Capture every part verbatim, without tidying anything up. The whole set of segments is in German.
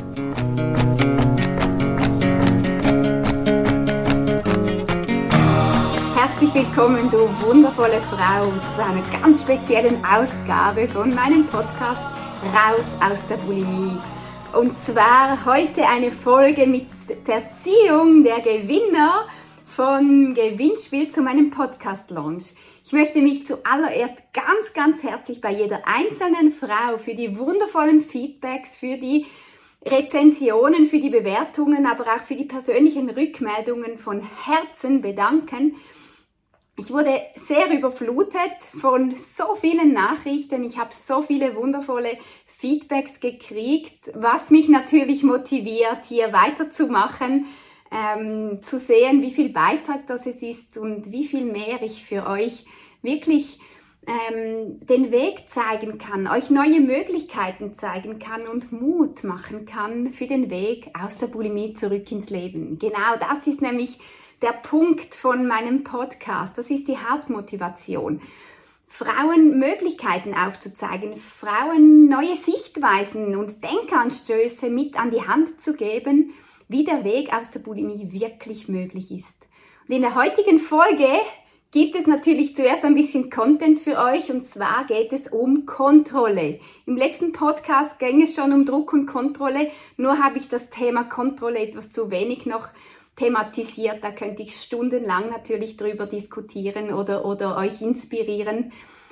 Herzlich willkommen, du wundervolle Frau, zu einer ganz speziellen Ausgabe von meinem Podcast Raus aus der Bulimie. Und zwar heute eine Folge mit der Ziehung der Gewinner von Gewinnspiel zu meinem Podcast-Launch. Ich möchte mich zuallererst ganz, ganz herzlich bei jeder einzelnen Frau für die wundervollen Feedbacks, für die Rezensionen, für die Bewertungen, aber auch für die persönlichen Rückmeldungen von Herzen bedanken. Ich wurde sehr überflutet von so vielen Nachrichten. Ich habe so viele wundervolle Feedbacks gekriegt, was mich natürlich motiviert, hier weiterzumachen, ähm, zu sehen, wie viel Beitrag das es ist und wie viel mehr ich für euch wirklich ähm, den Weg zeigen kann, euch neue Möglichkeiten zeigen kann und Mut machen kann für den Weg aus der Bulimie zurück ins Leben. Genau das ist nämlich der Punkt von meinem Podcast. Das ist die Hauptmotivation. Frauen Möglichkeiten aufzuzeigen, Frauen neue Sichtweisen und Denkanstöße mit an die Hand zu geben, wie der Weg aus der Bulimie wirklich möglich ist. Und in der heutigen Folge gibt es natürlich zuerst ein bisschen Content für euch, und zwar geht es um Kontrolle. Im letzten Podcast ging es schon um Druck und Kontrolle, nur habe ich das Thema Kontrolle etwas zu wenig noch thematisiert. Da könnte ich stundenlang natürlich drüber diskutieren oder, oder euch inspirieren.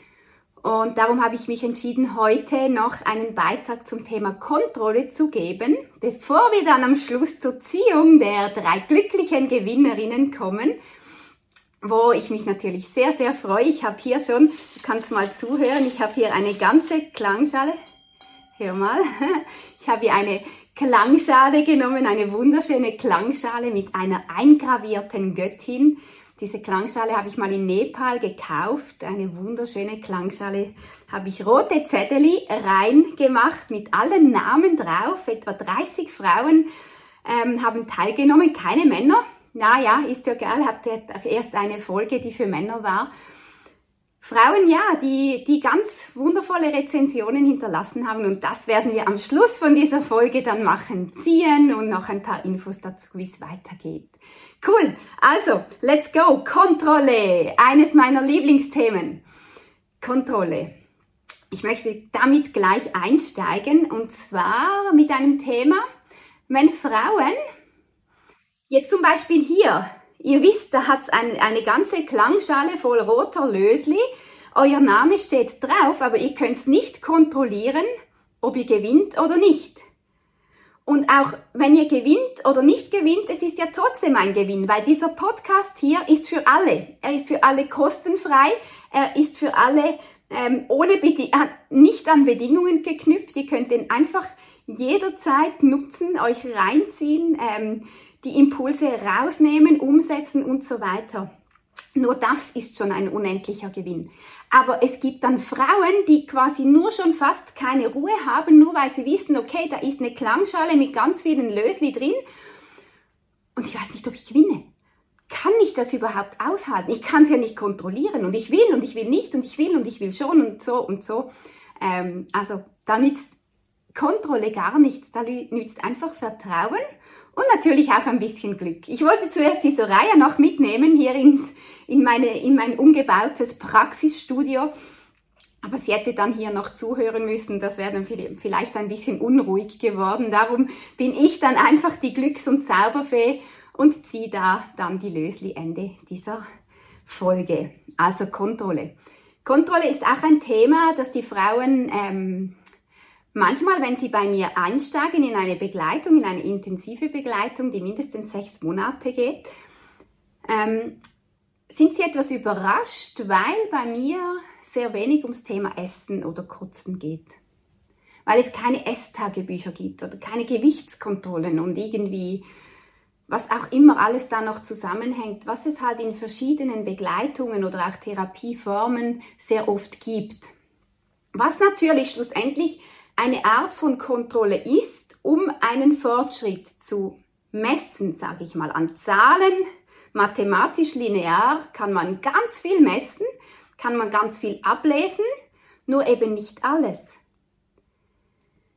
Und darum habe ich mich entschieden, heute noch einen Beitrag zum Thema Kontrolle zu geben, bevor wir dann am Schluss zur Ziehung der drei glücklichen Gewinnerinnen kommen, wo ich mich natürlich sehr, sehr freue. Ich habe hier schon, du kannst mal zuhören, ich habe hier eine ganze Klangschale. Hör mal, ich habe hier eine Klangschale genommen, eine wunderschöne Klangschale mit einer eingravierten Göttin. Diese Klangschale habe ich mal in Nepal gekauft, eine wunderschöne Klangschale. Habe ich rote Zettel reingemacht mit allen Namen drauf. Etwa dreißig Frauen ähm, haben teilgenommen, keine Männer. Naja, ist ja egal, hatte erst eine Folge, die für Männer war. Frauen, ja, die, die ganz wundervolle Rezensionen hinterlassen haben, und das werden wir am Schluss von dieser Folge dann machen, ziehen und noch ein paar Infos dazu, wie es weitergeht. Cool, also, let's go, Kontrolle, eines meiner Lieblingsthemen, Kontrolle. Ich möchte damit gleich einsteigen, und zwar mit einem Thema, wenn Frauen, jetzt zum Beispiel hier, ihr wisst, da hat's ein, eine ganze Klangschale voll roter Lösli. Euer Name steht drauf, aber ihr könnt's nicht kontrollieren, ob ihr gewinnt oder nicht. Und auch wenn ihr gewinnt oder nicht gewinnt, es ist ja trotzdem ein Gewinn, weil dieser Podcast hier ist für alle. Er ist für alle kostenfrei, er ist für alle ähm, ohne Bedi- äh, nicht an Bedingungen geknüpft. Ihr könnt den einfach jederzeit nutzen, euch reinziehen, ähm, die Impulse rausnehmen, umsetzen und so weiter. Nur das ist schon ein unendlicher Gewinn. Aber es gibt dann Frauen, die quasi nur schon fast keine Ruhe haben, nur weil sie wissen, okay, da ist eine Klangschale mit ganz vielen Lösli drin und ich weiß nicht, ob ich gewinne. Kann ich das überhaupt aushalten? Ich kann es ja nicht kontrollieren, und ich will und ich will nicht und ich will und ich will schon und so und so. Ähm, also da nützt Kontrolle gar nichts, da nützt einfach Vertrauen. Und natürlich auch ein bisschen Glück. Ich wollte zuerst die Soraya noch mitnehmen hier in, in, meine, in mein umgebautes Praxisstudio. Aber sie hätte dann hier noch zuhören müssen. Das wäre dann vielleicht ein bisschen unruhig geworden. Darum bin ich dann einfach die Glücks- und Zauberfee und ziehe da dann die Lösli Ende dieser Folge. Also Kontrolle. Kontrolle ist auch ein Thema, das die Frauen Ähm, manchmal, wenn sie bei mir einsteigen in eine Begleitung, in eine intensive Begleitung, die mindestens sechs Monate geht, ähm, sind sie etwas überrascht, weil bei mir sehr wenig ums Thema Essen oder Kotzen geht. Weil es keine Esstagebücher gibt oder keine Gewichtskontrollen und irgendwie, was auch immer alles da noch zusammenhängt, was es halt in verschiedenen Begleitungen oder auch Therapieformen sehr oft gibt. Was natürlich schlussendlich eine Art von Kontrolle ist, um einen Fortschritt zu messen, sage ich mal, an Zahlen. Mathematisch linear kann man ganz viel messen, kann man ganz viel ablesen, nur eben nicht alles.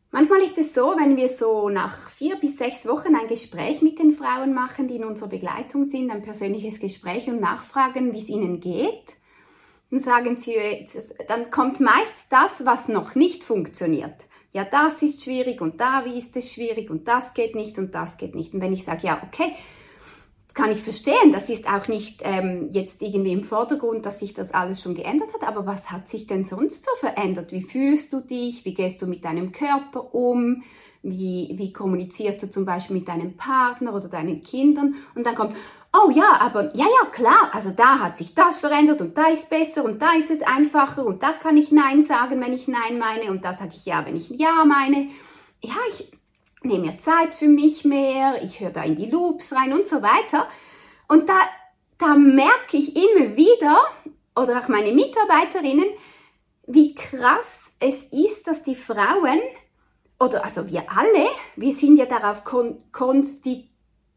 Manchmal ist es so, wenn wir so nach vier bis sechs Wochen ein Gespräch mit den Frauen machen, die in unserer Begleitung sind, ein persönliches Gespräch und nachfragen, wie es ihnen geht, dann sagen sie, dann kommt meist das, was noch nicht funktioniert. Ja, das ist schwierig und da wie ist es schwierig und das geht nicht und das geht nicht. Und wenn ich sage, ja, okay, das kann ich verstehen, das ist auch nicht ähm, jetzt irgendwie im Vordergrund, dass sich das alles schon geändert hat, aber was hat sich denn sonst so verändert? Wie fühlst du dich? Wie gehst du mit deinem Körper um? Wie, wie kommunizierst du zum Beispiel mit deinem Partner oder deinen Kindern? Und dann kommt, oh ja, aber ja, ja, klar, also da hat sich das verändert und da ist besser und da ist es einfacher und da kann ich Nein sagen, wenn ich Nein meine und da sage ich Ja, wenn ich Ja meine. Ja, ich nehme mir Zeit für mich mehr, ich höre da in die Loops rein und so weiter. Und da, da merke ich immer wieder, oder auch meine Mitarbeiterinnen, wie krass es ist, dass die Frauen, oder also wir alle, wir sind ja darauf kon- konstituiert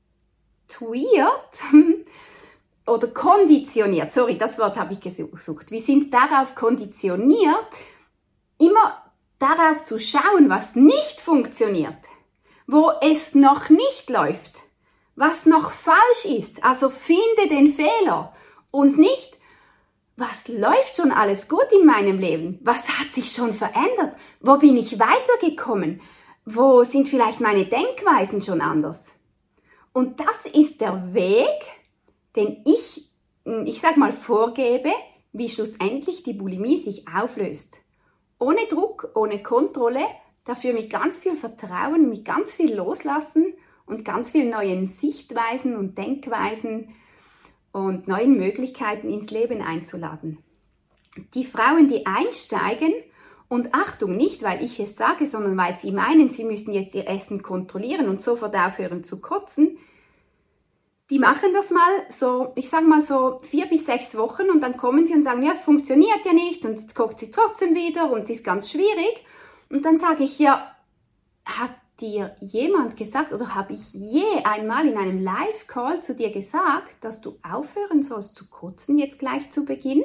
oder konditioniert, sorry, das Wort habe ich gesucht, wir sind darauf konditioniert, immer darauf zu schauen, was nicht funktioniert, wo es noch nicht läuft, was noch falsch ist. Also finde den Fehler und nicht, was läuft schon alles gut in meinem Leben? Was hat sich schon verändert? Wo bin ich weitergekommen? Wo sind vielleicht meine Denkweisen schon anders? Und das ist der Weg, den ich, ich sag mal, vorgebe, wie schlussendlich die Bulimie sich auflöst. Ohne Druck, ohne Kontrolle, dafür mit ganz viel Vertrauen, mit ganz viel Loslassen und ganz vielen neuen Sichtweisen und Denkweisen und neuen Möglichkeiten ins Leben einzuladen. Die Frauen, die einsteigen, und Achtung, nicht weil ich es sage, sondern weil sie meinen, sie müssen jetzt ihr Essen kontrollieren und sofort aufhören zu kotzen, die machen das mal so, ich sage mal so vier bis sechs Wochen und dann kommen sie und sagen, ja, es funktioniert ja nicht und jetzt kocht sie trotzdem wieder und es ist ganz schwierig. Und dann sage ich, ja, hat dir jemand gesagt oder habe ich je einmal in einem Live-Call zu dir gesagt, dass du aufhören sollst zu kotzen, jetzt gleich zu Beginn?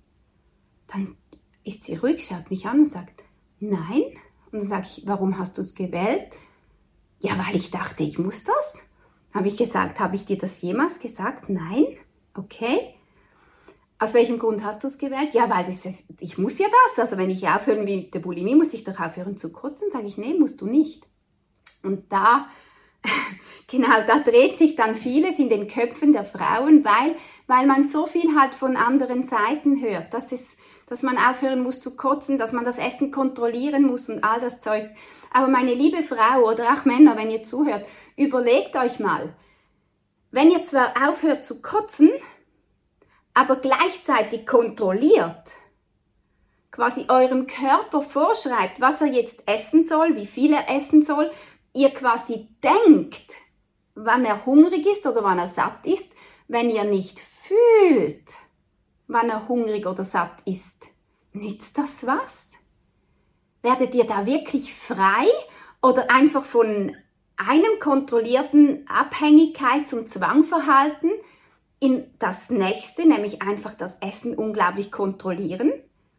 Dann ist sie ruhig, schaut mich an und sagt, nein. Und dann sage ich, warum hast du es gewählt? Ja, weil ich dachte, ich muss das. Habe ich gesagt, habe ich dir das jemals gesagt? Nein. Okay. Aus welchem Grund hast du es gewählt? Ja, weil das ist, ich muss ja das. Also wenn ich aufhören will mit der Bulimie, muss ich doch aufhören zu kotzen. Sage ich, nee, musst du nicht. Und da, genau, da dreht sich dann vieles in den Köpfen der Frauen, weil, weil man so viel halt von anderen Seiten hört, dass, es, dass man aufhören muss zu kotzen, dass man das Essen kontrollieren muss und all das Zeugs. Aber meine liebe Frau oder auch Männer, wenn ihr zuhört, überlegt euch mal, wenn ihr zwar aufhört zu kotzen, aber gleichzeitig kontrolliert, quasi eurem Körper vorschreibt, was er jetzt essen soll, wie viel er essen soll, ihr quasi denkt, wann er hungrig ist oder wann er satt ist, wenn ihr nicht fühlt, wann er hungrig oder satt ist, nützt das was? Werdet ihr da wirklich frei oder einfach von einem kontrollierten Abhängigkeits- und Zwangverhalten in das nächste, nämlich einfach das Essen unglaublich kontrollieren?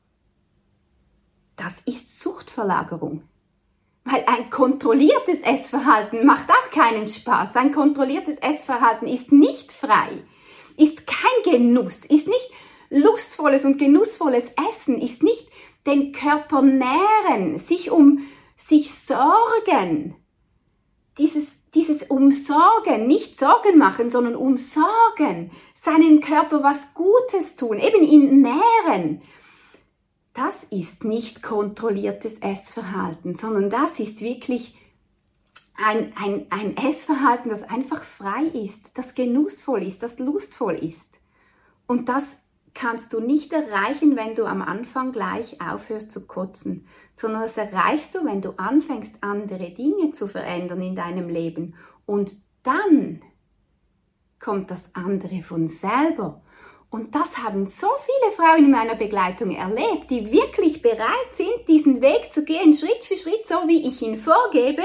Das ist Suchtverlagerung. Weil ein kontrolliertes Essverhalten macht auch keinen Spaß. Ein kontrolliertes Essverhalten ist nicht frei, ist kein Genuss, ist nicht lustvolles und genussvolles Essen, ist nicht den Körper nähren, sich um sich sorgen. Dieses, dieses Umsorgen, nicht Sorgen machen, sondern umsorgen, seinen Körper was Gutes tun, eben ihn nähren. Das ist nicht kontrolliertes Essverhalten, sondern das ist wirklich ein, ein, ein Essverhalten, das einfach frei ist, das genussvoll ist, das lustvoll ist. Und das kannst du nicht erreichen, wenn du am Anfang gleich aufhörst zu kotzen, sondern das erreichst du, wenn du anfängst, andere Dinge zu verändern in deinem Leben. Und dann kommt das andere von selber. Und das haben so viele Frauen in meiner Begleitung erlebt, die wirklich bereit sind, diesen Weg zu gehen, Schritt für Schritt, so wie ich ihn vorgebe,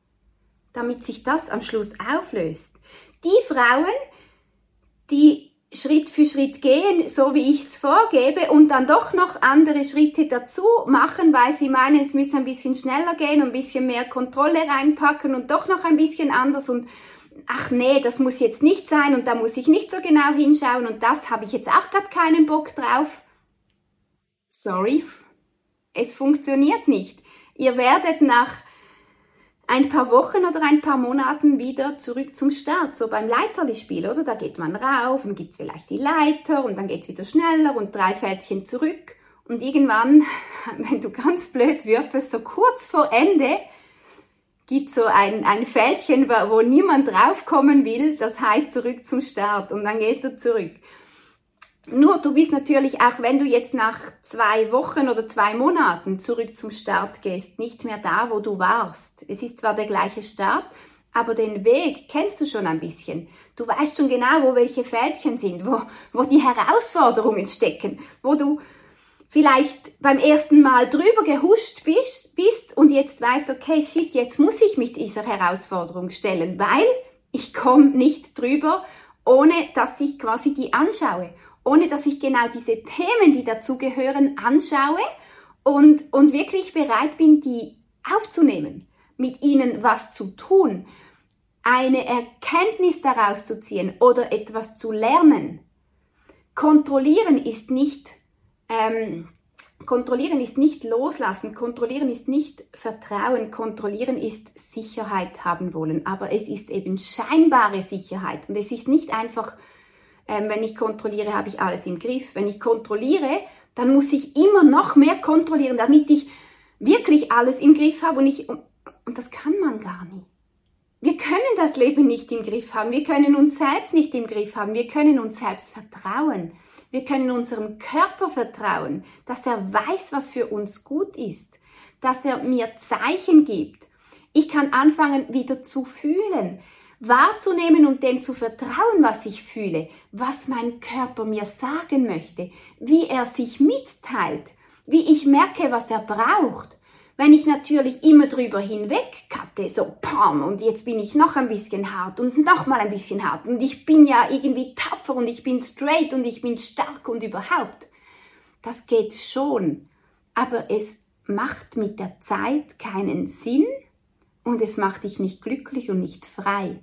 damit sich das am Schluss auflöst. Die Frauen, die Schritt für Schritt gehen, so wie ich es vorgebe, und dann doch noch andere Schritte dazu machen, weil sie meinen, es müsste ein bisschen schneller gehen und ein bisschen mehr Kontrolle reinpacken und doch noch ein bisschen anders und ach nee, das muss jetzt nicht sein und da muss ich nicht so genau hinschauen und das habe ich jetzt auch gerade keinen Bock drauf. Sorry, es funktioniert nicht. Ihr werdet nach ein paar Wochen oder ein paar Monaten wieder zurück zum Start, so beim Leiterli-Spiel, oder? Da geht man rauf und gibt's vielleicht die Leiter und dann geht's wieder schneller und drei Fältchen zurück und irgendwann, wenn du ganz blöd würfelst, so kurz vor Ende, gibt's so ein, ein Fältchen, wo, wo niemand draufkommen will, das heißt zurück zum Start und dann gehst du zurück. Nur, du bist natürlich, auch wenn du jetzt nach zwei Wochen oder zwei Monaten zurück zum Start gehst, nicht mehr da, wo du warst. Es ist zwar der gleiche Start, aber den Weg kennst du schon ein bisschen. Du weißt schon genau, wo welche Fältchen sind, wo, wo die Herausforderungen stecken, wo du vielleicht beim ersten Mal drüber gehuscht bist, bist und jetzt weißt, okay, shit, jetzt muss ich mich dieser Herausforderung stellen, weil ich komme nicht drüber, ohne dass ich quasi die anschaue. Ohne dass ich genau diese Themen, die dazugehören, anschaue und, und wirklich bereit bin, die aufzunehmen, mit ihnen was zu tun, eine Erkenntnis daraus zu ziehen oder etwas zu lernen. Kontrollieren ist nicht, ähm, kontrollieren ist nicht loslassen, kontrollieren ist nicht Vertrauen, kontrollieren ist Sicherheit haben wollen, aber es ist eben scheinbare Sicherheit und es ist nicht einfach, Ähm, wenn ich kontrolliere, habe ich alles im Griff. Wenn ich kontrolliere, dann muss ich immer noch mehr kontrollieren, damit ich wirklich alles im Griff habe. Und, ich, und, und das kann man gar nicht. Wir können das Leben nicht im Griff haben. Wir können uns selbst nicht im Griff haben. Wir können uns selbst vertrauen. Wir können unserem Körper vertrauen, dass er weiß, was für uns gut ist. Dass er mir Zeichen gibt. Ich kann anfangen, wieder zu fühlen. Wahrzunehmen und dem zu vertrauen, was ich fühle, was mein Körper mir sagen möchte, wie er sich mitteilt, wie ich merke, was er braucht. Wenn ich natürlich immer drüber hinweg cutte, so pam, und jetzt bin ich noch ein bisschen hart und noch mal ein bisschen hart und ich bin ja irgendwie tapfer und ich bin straight und ich bin stark und überhaupt. Das geht schon, aber es macht mit der Zeit keinen Sinn und es macht dich nicht glücklich und nicht frei.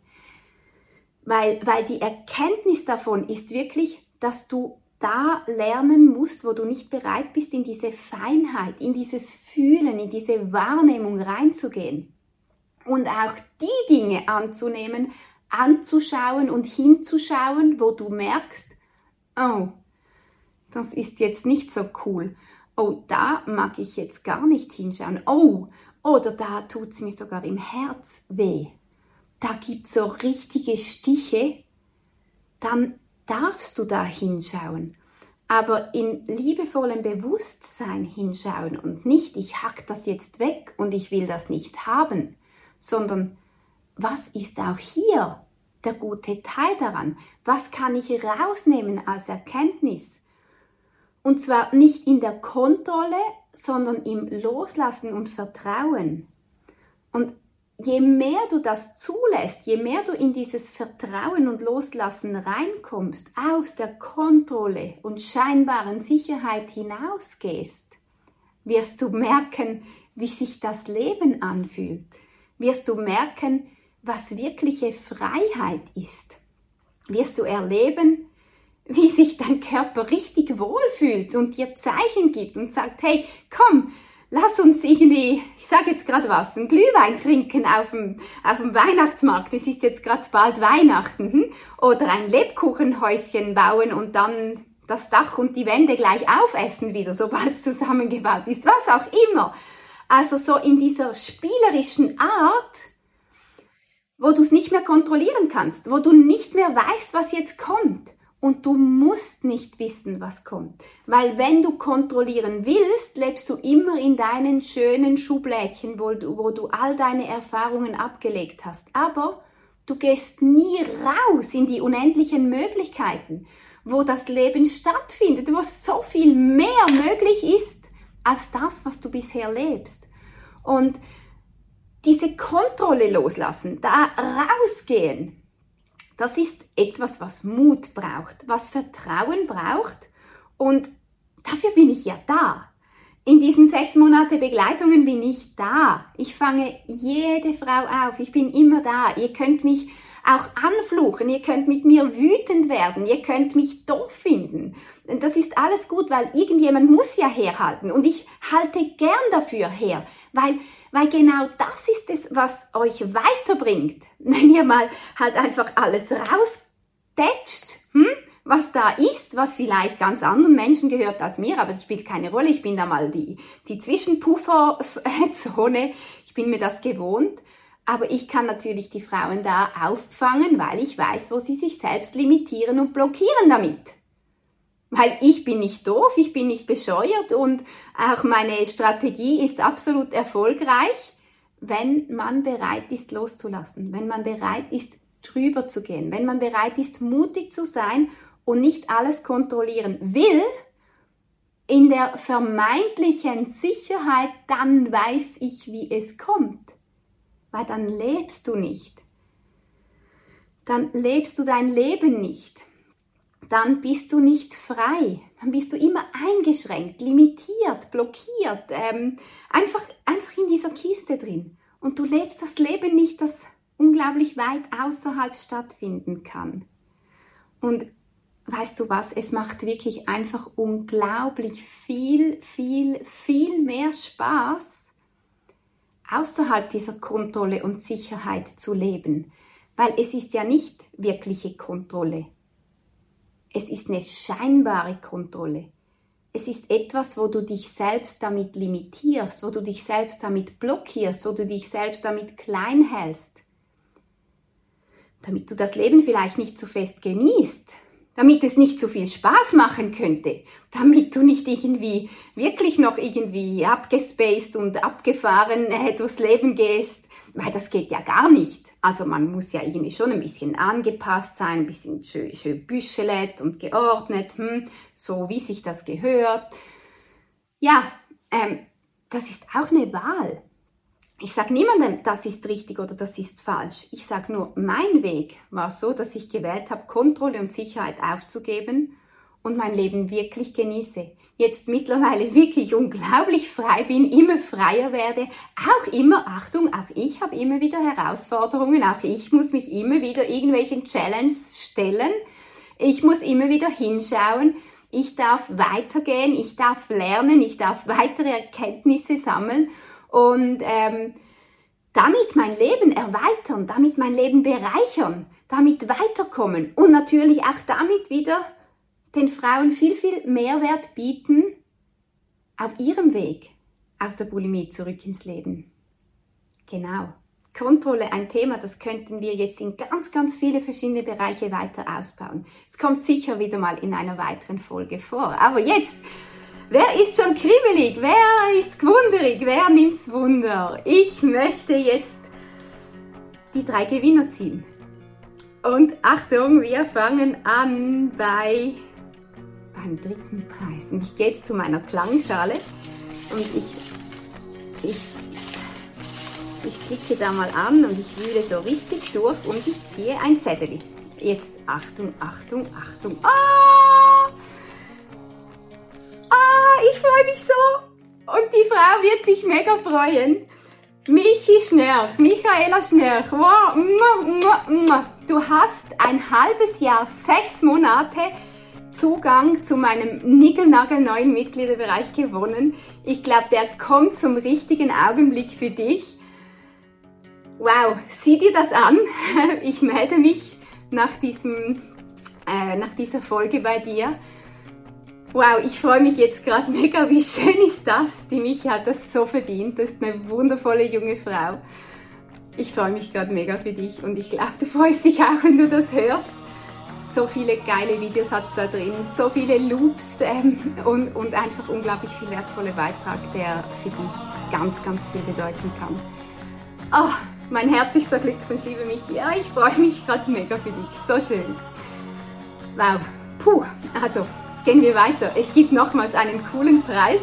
Weil, weil die Erkenntnis davon ist wirklich, dass du da lernen musst, wo du nicht bereit bist, in diese Feinheit, in dieses Fühlen, in diese Wahrnehmung reinzugehen. Und auch die Dinge anzunehmen, anzuschauen und hinzuschauen, wo du merkst, oh, das ist jetzt nicht so cool. Oh, da mag ich jetzt gar nicht hinschauen. Oh, oder da tut es mir sogar im Herz weh. Da gibt es so richtige Stiche, dann darfst du da hinschauen. Aber in liebevollem Bewusstsein hinschauen und nicht, ich hack das jetzt weg und ich will das nicht haben, sondern was ist auch hier der gute Teil daran? Was kann ich rausnehmen als Erkenntnis? Und zwar nicht in der Kontrolle, sondern im Loslassen und Vertrauen. Und je mehr du das zulässt, je mehr du in dieses Vertrauen und Loslassen reinkommst, aus der Kontrolle und scheinbaren Sicherheit hinausgehst, wirst du merken, wie sich das Leben anfühlt. Wirst du merken, was wirkliche Freiheit ist. Wirst du erleben, wie sich dein Körper richtig wohlfühlt und dir Zeichen gibt und sagt, hey, komm, lass uns irgendwie, ich sage jetzt gerade was, ein Glühwein trinken auf dem, auf dem Weihnachtsmarkt. Es ist jetzt gerade bald Weihnachten. Hm? Oder ein Lebkuchenhäuschen bauen und dann das Dach und die Wände gleich aufessen wieder, sobald es zusammengebaut ist. Was auch immer. Also so in dieser spielerischen Art, wo du es nicht mehr kontrollieren kannst, wo du nicht mehr weißt, was jetzt kommt. Und du musst nicht wissen, was kommt. Weil wenn du kontrollieren willst, lebst du immer in deinen schönen Schublädchen, wo du, wo du all deine Erfahrungen abgelegt hast. Aber du gehst nie raus in die unendlichen Möglichkeiten, wo das Leben stattfindet, wo so viel mehr möglich ist, als das, was du bisher lebst. Und diese Kontrolle loslassen, da rausgehen, Das ist etwas, was Mut braucht, was Vertrauen braucht und dafür bin ich ja da. In diesen sechs Monate Begleitungen bin ich da. Ich fange jede Frau auf. Ich bin immer da. Ihr könnt mich auch anfluchen. Ihr könnt mit mir wütend werden. Ihr könnt mich doof finden. Das ist alles gut, weil irgendjemand muss ja herhalten. Und ich halte gern dafür her, weil, weil genau das ist es, was euch weiterbringt. Wenn ihr mal halt einfach alles rausdetscht, hm? was da ist, was vielleicht ganz anderen Menschen gehört als mir, aber es spielt keine Rolle. Ich bin da mal die, die Zwischenpufferzone. Ich bin mir das gewohnt. Aber ich kann natürlich die Frauen da auffangen, weil ich weiß, wo sie sich selbst limitieren und blockieren damit. Weil ich bin nicht doof, ich bin nicht bescheuert und auch meine Strategie ist absolut erfolgreich, wenn man bereit ist loszulassen, wenn man bereit ist drüber zu gehen, wenn man bereit ist mutig zu sein und nicht alles kontrollieren will, in der vermeintlichen Sicherheit, dann weiß ich, wie es kommt. Weil dann lebst du nicht. Dann lebst du dein Leben nicht. Dann bist du nicht frei. Dann bist du immer eingeschränkt, limitiert, blockiert, ähm, einfach, einfach in dieser Kiste drin. Und du lebst das Leben nicht, das unglaublich weit außerhalb stattfinden kann. Und weißt du was, es macht wirklich einfach unglaublich viel, viel, viel mehr Spaß, außerhalb dieser Kontrolle und Sicherheit zu leben. Weil es ist ja nicht wirkliche Kontrolle. Es ist eine scheinbare Kontrolle. Es ist etwas, wo du dich selbst damit limitierst, wo du dich selbst damit blockierst, wo du dich selbst damit klein hältst. Damit du das Leben vielleicht nicht so fest genießt, damit es nicht so viel Spaß machen könnte, damit du nicht irgendwie wirklich noch irgendwie abgespaced und abgefahren äh, durchs Leben gehst, weil das geht ja gar nicht. Also man muss ja irgendwie schon ein bisschen angepasst sein, ein bisschen schön, schön büschelet und geordnet, hm, so wie sich das gehört. Ja, ähm, das ist auch eine Wahl. Ich sage niemandem, das ist richtig oder das ist falsch. Ich sage nur, mein Weg war so, dass ich gewählt habe, Kontrolle und Sicherheit aufzugeben und mein Leben wirklich genieße. Jetzt mittlerweile wirklich unglaublich frei bin, immer freier werde. Auch immer, Achtung, auch ich habe immer wieder Herausforderungen. Auch ich muss mich immer wieder irgendwelchen Challenges stellen. Ich muss immer wieder hinschauen. Ich darf weitergehen, ich darf lernen, ich darf weitere Erkenntnisse sammeln. Und ähm, damit mein Leben erweitern, damit mein Leben bereichern, damit weiterkommen und natürlich auch damit wieder den Frauen viel, viel Mehrwert bieten auf ihrem Weg aus der Bulimie zurück ins Leben. Genau. Kontrolle, ein Thema, das könnten wir jetzt in ganz, ganz viele verschiedene Bereiche weiter ausbauen. Es kommt sicher wieder mal in einer weiteren Folge vor. Aber jetzt... Wer ist schon kribbelig? Wer ist gewunderig? Wer nimmt's Wunder? Ich möchte jetzt die drei Gewinner ziehen. Und Achtung, wir fangen an bei beim dritten Preis. Und ich gehe jetzt zu meiner Klangschale und ich, ich, ich klicke da mal an und ich wühle so richtig durch und ich ziehe ein Zettel. Jetzt Achtung, Achtung, Achtung. Ah! Ah, ich freue mich so. Und die Frau wird sich mega freuen. Michi Schnörch, Michaela Schnörch. Wow. Du hast ein halbes Jahr, sechs Monate Zugang zu meinem niegelnagelneuen Mitgliederbereich gewonnen. Ich glaube, der kommt zum richtigen Augenblick für dich. Wow, sieh dir das an. Ich melde mich nach, diesem, äh, nach dieser Folge bei dir. Wow, ich freue mich jetzt gerade mega, wie schön ist das? Die Michi hat das so verdient, das ist eine wundervolle junge Frau. Ich freue mich gerade mega für dich und ich glaube, du freust dich auch, wenn du das hörst. So viele geile Videos hat es da drin, so viele Loops ähm, und, und einfach unglaublich viel wertvoller Beitrag, der für dich ganz, ganz viel bedeuten kann. Oh, mein herzlichster Glückwunsch, liebe Michi. Ja, ich freue mich gerade mega für dich, so schön. Wow, puh, also... Gehen wir weiter. Es gibt nochmals einen coolen Preis.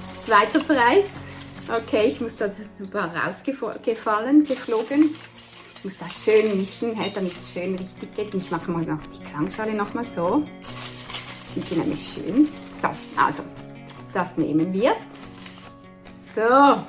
Zweiter Preis. Okay, ich muss da super rausgefallen, geflogen. Ich muss das schön mischen, damit es schön richtig geht. Und ich mache mal noch die Klangschale nochmal so. Die sind nämlich schön. So, also, das nehmen wir. So.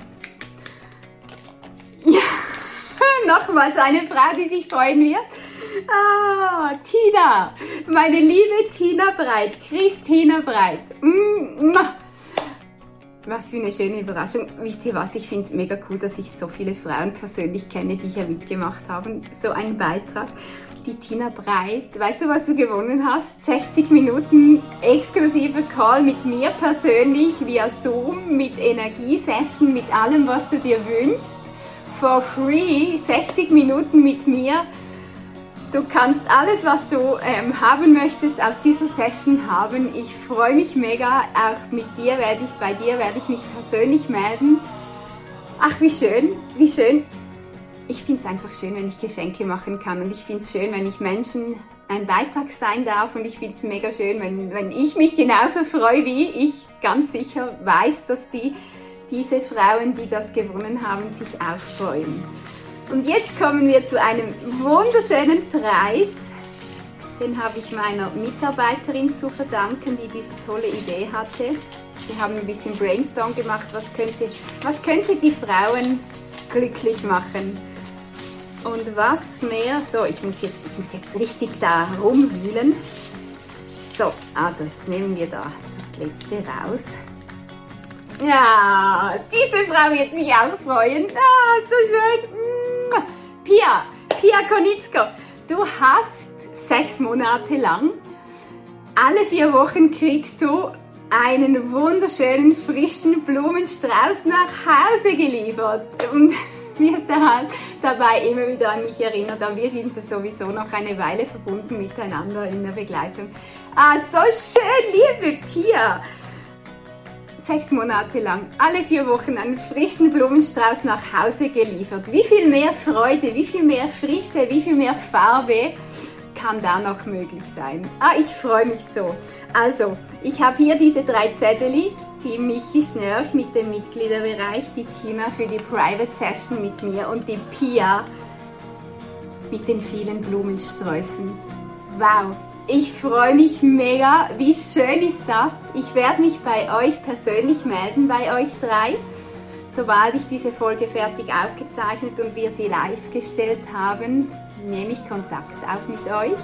Ja, nochmals eine Frau, die sich freuen wird. Ah, Tina, meine liebe Tina Breit, Christina Breit. Mm, was für eine schöne Überraschung. Wisst ihr was, ich finde es mega cool, dass ich so viele Frauen persönlich kenne, die hier mitgemacht haben. So ein Beitrag. Die Tina Breit, weißt du, was du gewonnen hast? sechzig Minuten exklusiver Call mit mir persönlich via Zoom, mit Energiesession, mit allem, was du dir wünschst. For free, sechzig Minuten mit mir. Du kannst alles, was du ähm, haben möchtest, aus dieser Session haben. Ich freue mich mega. Auch mit dir werde ich, bei dir werde ich mich persönlich melden. Ach, wie schön, wie schön. Ich finde es einfach schön, wenn ich Geschenke machen kann. Und ich finde es schön, wenn ich Menschen ein Beitrag sein darf. Und ich finde es mega schön, wenn, wenn ich mich genauso freue, wie ich ganz sicher weiß, dass die, diese Frauen, die das gewonnen haben, sich auch freuen. Und jetzt kommen wir zu einem wunderschönen Preis. Den habe ich meiner Mitarbeiterin zu verdanken, die diese tolle Idee hatte. Wir haben ein bisschen Brainstorm gemacht, was könnte, was könnte die Frauen glücklich machen. Und was mehr, so, ich muss jetzt, ich muss jetzt richtig da rumwühlen. So, also jetzt nehmen wir da das letzte raus. Ja, diese Frau wird sich auch freuen. Ah, so schön. Pia, Pia Konitzko, du hast sechs Monate lang, alle vier Wochen kriegst du einen wunderschönen frischen Blumenstrauß nach Hause geliefert. Und wirst du halt dabei immer wieder an mich erinnert, aber wir sind sowieso noch eine Weile verbunden miteinander in der Begleitung. Ah, so schön, liebe Pia! Sechs Monate lang, alle vier Wochen einen frischen Blumenstrauß nach Hause geliefert. Wie viel mehr Freude, wie viel mehr Frische, wie viel mehr Farbe kann da noch möglich sein? Ah, ich freue mich so. Also, ich habe hier diese drei Zettel, die Michi Schnörch mit dem Mitgliederbereich, die Tina für die Private Session mit mir und die Pia mit den vielen Blumensträußen. Wow! Ich freue mich mega. Wie schön ist das? Ich werde mich bei euch persönlich melden, bei euch drei, sobald ich diese Folge fertig aufgezeichnet und wir sie live gestellt haben, nehme ich Kontakt auf mit euch.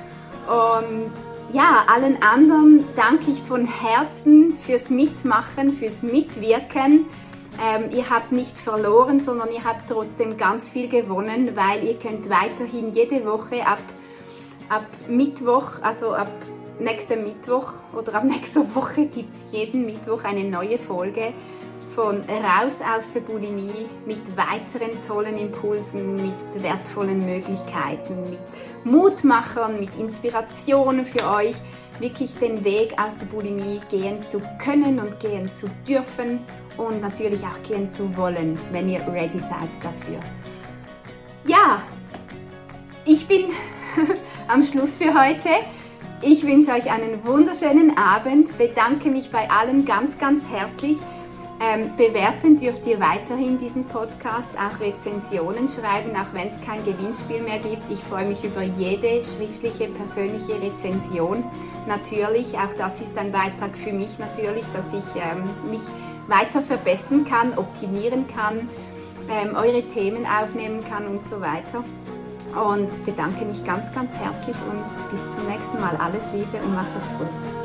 Und ja, allen anderen danke ich von Herzen fürs Mitmachen, fürs Mitwirken. Ähm, ihr habt nicht verloren, sondern ihr habt trotzdem ganz viel gewonnen, weil ihr könnt weiterhin jede Woche ab Ab Mittwoch, also ab nächsten Mittwoch oder ab nächster Woche gibt es jeden Mittwoch eine neue Folge von Raus aus der Bulimie mit weiteren tollen Impulsen, mit wertvollen Möglichkeiten, mit Mutmachern, mit Inspirationen für euch, wirklich den Weg aus der Bulimie gehen zu können und gehen zu dürfen und natürlich auch gehen zu wollen, wenn ihr ready seid dafür. Ja, ich bin am Schluss für heute. Ich wünsche euch einen wunderschönen Abend, bedanke mich bei allen ganz, ganz herzlich. Ähm, bewerten dürft ihr weiterhin diesen Podcast, auch Rezensionen schreiben, auch wenn es kein Gewinnspiel mehr gibt. Ich freue mich über jede schriftliche, persönliche Rezension. Natürlich, auch das ist ein Beitrag für mich natürlich, dass ich ähm, mich weiter verbessern kann, optimieren kann, ähm, eure Themen aufnehmen kann und so weiter. Und bedanke mich ganz, ganz herzlich und bis zum nächsten Mal. Alles Liebe und macht es gut.